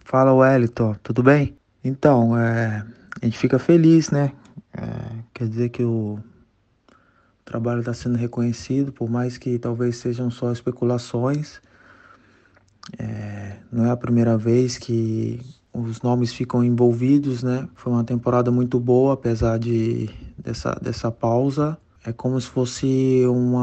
Fala, Wellington, tudo bem? Então, a gente fica feliz, né? Quer dizer que o trabalho está sendo reconhecido, por mais que talvez sejam só especulações. Não é a primeira vez que os nomes ficam envolvidos, né? Foi uma temporada muito boa, apesar dessa pausa. É como se fosse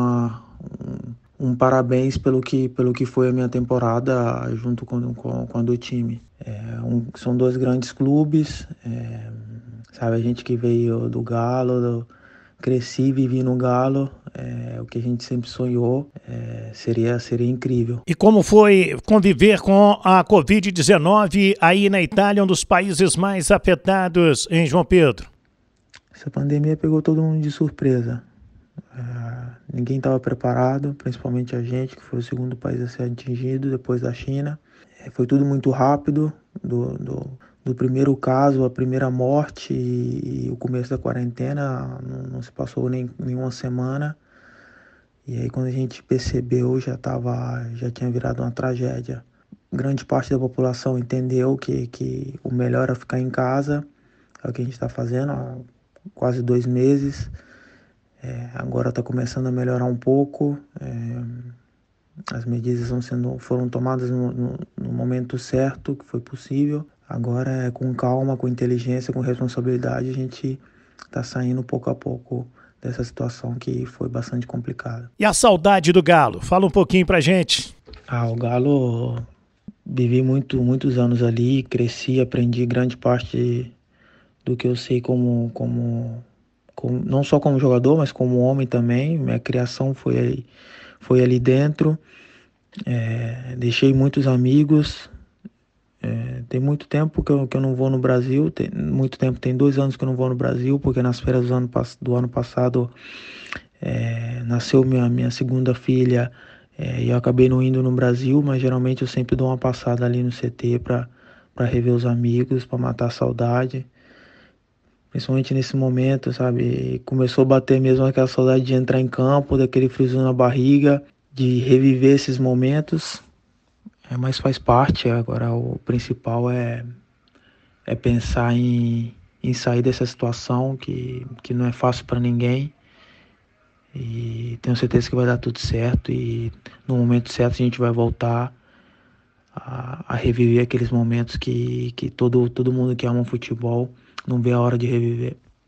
um parabéns pelo que foi a minha temporada junto com a do time. São dois grandes clubes, sabe? A gente que veio do Galo, cresci, vivi no Galo, o que a gente sempre sonhou, seria incrível. E como foi conviver com a Covid-19 aí na Itália, um dos países mais afetados em João Pedro? Essa pandemia pegou todo mundo de surpresa. Ninguém estava preparado, principalmente a gente, que foi o segundo país a ser atingido depois da China. Foi tudo muito rápido, do primeiro caso, a primeira morte e o começo da quarentena, não se passou nem uma semana. E aí quando a gente percebeu, já tinha virado uma tragédia. Grande parte da população entendeu que o melhor era ficar em casa, é o que a gente está fazendo há quase 2 meses. Agora está começando a melhorar um pouco. As medidas foram tomadas no momento certo, que foi possível. Agora é com calma, com inteligência, com responsabilidade, a gente está saindo pouco a pouco dessa situação que foi bastante complicada. E a saudade do Galo? Fala um pouquinho pra gente. O Galo, vivi muitos anos ali, cresci, aprendi grande parte do que eu sei não só como jogador, mas como homem também. Minha criação foi ali dentro. Deixei muitos amigos. Tem muito tempo que eu não vou no Brasil. Muito tempo, tem 2 anos que eu não vou no Brasil, porque nas férias do ano passado nasceu minha segunda filha, e eu acabei não indo no Brasil, mas geralmente eu sempre dou uma passada ali no CT para rever os amigos, para matar a saudade. Principalmente nesse momento, sabe? Começou a bater mesmo aquela saudade de entrar em campo, daquele friozinho na barriga, de reviver esses momentos. Mas faz parte. Agora o principal é pensar em sair dessa situação que não é fácil para ninguém. E tenho certeza que vai dar tudo certo e no momento certo a gente vai voltar a reviver aqueles momentos que todo mundo que ama o futebol não vê a hora de reviver.